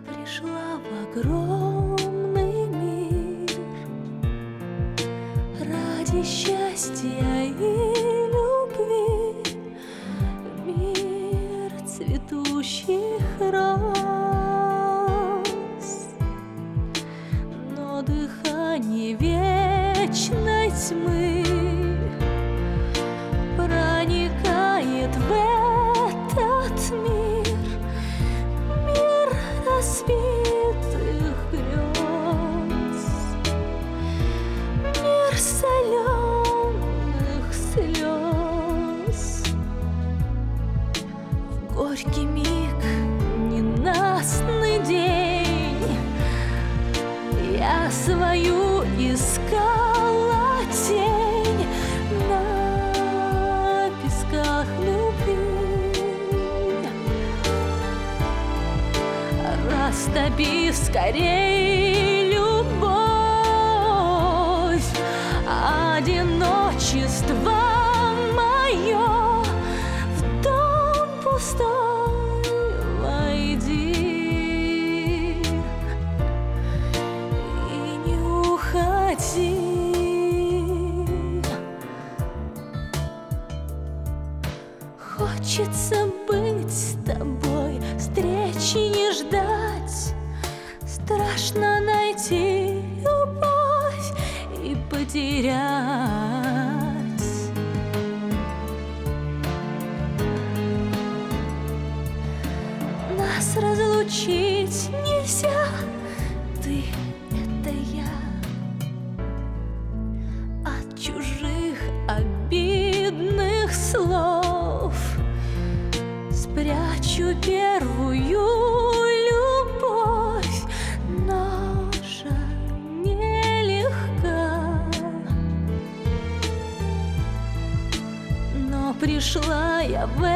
пришла в огромный мир ради счастья и любви, в мир цветущих роз. Но дыхание вечной тьмы проникает в этот мир, мир разбитых грез, мир соленых слез. В горький миг, ненастный день, я свою искала тень на песках любви. Растопи скорей любовь, одиночество мое, в дом пустой войди и не уходи. Хочется быть с тобой, встречи не ждать. Страшно найти любовь и потерять. Нас разлучить нельзя, ты — это я. От чужих обидных слов спрячу первую любовь, но же нелегка. Но пришла я в